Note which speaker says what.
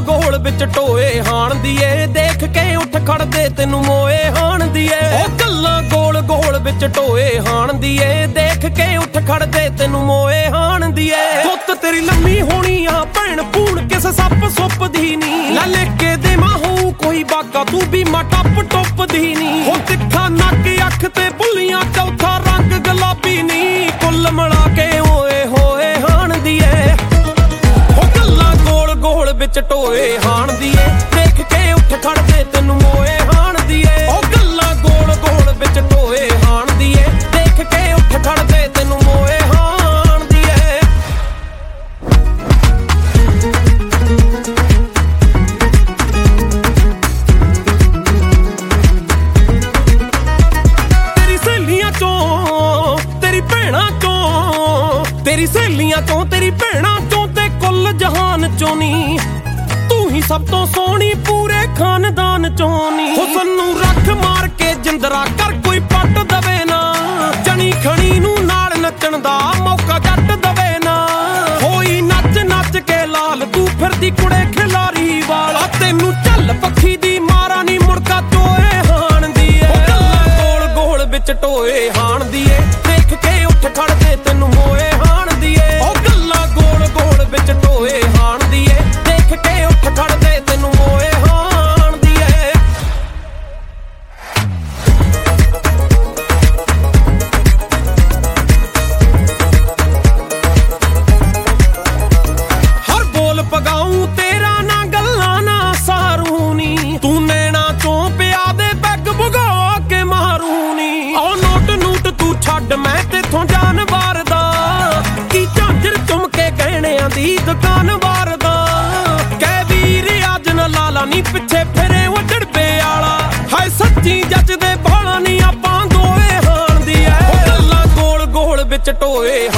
Speaker 1: ਗੋਲ ਵਿੱਚ ਟੋਏ ਹਾਣ ਦੀ ਏ ਦੇਖ ਕੇ ਉੱਠ ਖੜਦੇ ਤੈਨੂੰ ਮੋਏ ਹਾਣ ਦੀ ਏ ਉਹ ਗੱਲਾਂ ਗੋਲ ਗੋਲ ਵਿੱਚ ਟੋਏ ਹਾਣ ਦੀ ਏ ਦੇਖ ਕੇ ਉੱਠ ਖੜਦੇ ਤੈਨੂੰ ਮੋਏ ਹਾਣ ਦੀ ਏ ਗੁੱਤ ਤੇਰੀ ਲੰਮੀ ਹੋਣੀ ਆ ਭੈਣ ਭੂਣ ਕਿਸ ਸੱਪ ਸੁੱਪ ਦੀ ਨੀ ਲੈ ਲੈ ਕੇ ਦੇ ਮਾਹੂ ਕੋਈ ਬਾਗਾ ਤੂੰ ਵੀ ਮਾ ਟੱਪ ਟੁੱਪ ਦੀ ਨੀ ਉਹ ਤਿੱਖਾ ਨੱਕ ਅੱਖ ਤੇ ਬੁੱਲੀਆਂ ਚੌਥਾ ਰੰਗ ਗੁਲਾਬੀ ਨੀ ਕੁੱਲ ਮਿਲਾ ਕੇ ਓਏ ਹੋਏ ਹਾਣ ਦੀ ਏ ਉਹ ਗੱਲਾਂ ਗੋਲ ਗੋਲ ਵਿੱਚ ਟੋਏ ਹਾਣ ਦੀ ਏ ਦੇਖ ਕੇ ਉੱਠ ਖੜਦੇ ਤੈਨੂੰ ਮੋਏ ਹਾਣ ਦੀ ਏ ਉਹ ਗੱਲਾਂ ਗੋਲ ਗੋਲ ਵਿੱਚ ਟੋਏ ਹਾਣ ਦੀ ਏ ਦੇਖ ਕੇ ਉੱਠ ਖੜਦੇ ਤੈਨੂੰ ਮੋਏ ਹਾਣ ਦੀ ਏ ਤੇਰੀ ਸਹੇਲੀਆਂ ਚੋਂ ਤੇਰੀ ਭੈਣਾਂ ਚੋਂ ਤੇਰੀ ਸਹੇਲੀਆਂ ਚੋਂ ਤੇਰੀ ਭੈਣਾਂ ਚੋਂ ਤੇ ਕੁੱਲ ਜਹਾਨ ਚੋਂ ਨੀ ਤੂੰ ਹੀ ਸਭ ਤੋਂ ਸੋਹਣੀ ਪੂਰੇ ਖਾਨਦਾਨ ਚੋਂ ਨੀ ਹੁਸਨ ਨੂੰ ਰੱਖ ਮਾਰ ਕੇ ਜਿੰਦਰਾ ਕਰ ਕੋਈ ਪੱਟ ਦਵੇ ਨਾ ਜਣੀ ਖਣੀ ਨੂੰ ਨਾਲ ਨੱਚਣ ਦਾ ਮੌਕਾ ਜੱਟ ਦਵੇ ਨਾ ਹੋਈ ਨੱਚ ਨੱਚ ਕੇ ਲਾਲ ਤੂੰ ਫਿਰਦੀ ਕੁੜੇ ਖਿਲਾਰੀ ਵਾਲਾ ਤੈਨੂੰ ਝੱਲ ਪੱਖੀ ਦੀ ਮਾਰਾ ਨੀ ਮੁੜਕਾ ਟੋਏ ਹਾਣ ਦੀ ਏ ਗੱਲਾਂ ਗੋਲ ਗੋਲ ਵਿੱਚ ਟੋਏ ਹਾਣ ਦੀ ਏ ਦੇਖ ਕੇ ਉੱਠ ਖੜਦੇ ਤੈਨੂੰ ਮੋਏ ਹਾਣ ਦੀ ਏ ਉਹ ਗੱਲਾਂ ਗੋਲ ਗੋਲ ਵਿੱਚ ਟੋਏ ਹਾਣ ਦੀ ਏ ਦੇਖ ਕੇ ਉੱਠ ਖੜਦੇ ਤੈਨੂੰ ਮੋਏ ਹਾਣ ਦੀ ਏ ਹਰ ਬੋਲ ਪਗਾਉਂ ਤੇਰਾ ਨਾ ਗੱਲਾਂ ਨਾ ਸਾਰੂ ਨੀ ਤੂੰ ਨੈਣਾ ਚੋਂ ਪਿਆ ਦੇ ਪੈਗ ਭੁਗਾ ਕੇ ਮਾਰੂ ਨੀ ਉਹ ਨੋਟ ਨੂਟ ਤੂੰ ਛੱਡ ਮੈਂ ਤੇਥੋਂ ਜਾਨ ਵਾਰਦਾ ਕੀ ਝਾਂਜਰ ਚੁੰਮ ਕੇ ਗਹਿਣਿਆਂ ਦੀ ਦੁਕਾਨ ਵਾਰਦਾ ਕਹਿ ਵੀਰ ਅੱਜ ਨਾ ਲਾਲਾ ਨੀ ਪਿੱਛੇ ਫਿਰੇ ਉਹ ਝੜਪੇ ਵਾਲਾ ਹਾਏ ਸੱਚੀ ਜੱਜਦੇ ਬਾਲਾ ਨੀ ਆਪਾਂ ਦੋਏ ਹਾਣ ਦੀ ਐ ਗੱਲਾਂ ਗੋਲ ਗੋਲ ਵਿੱਚ ਟੋਏ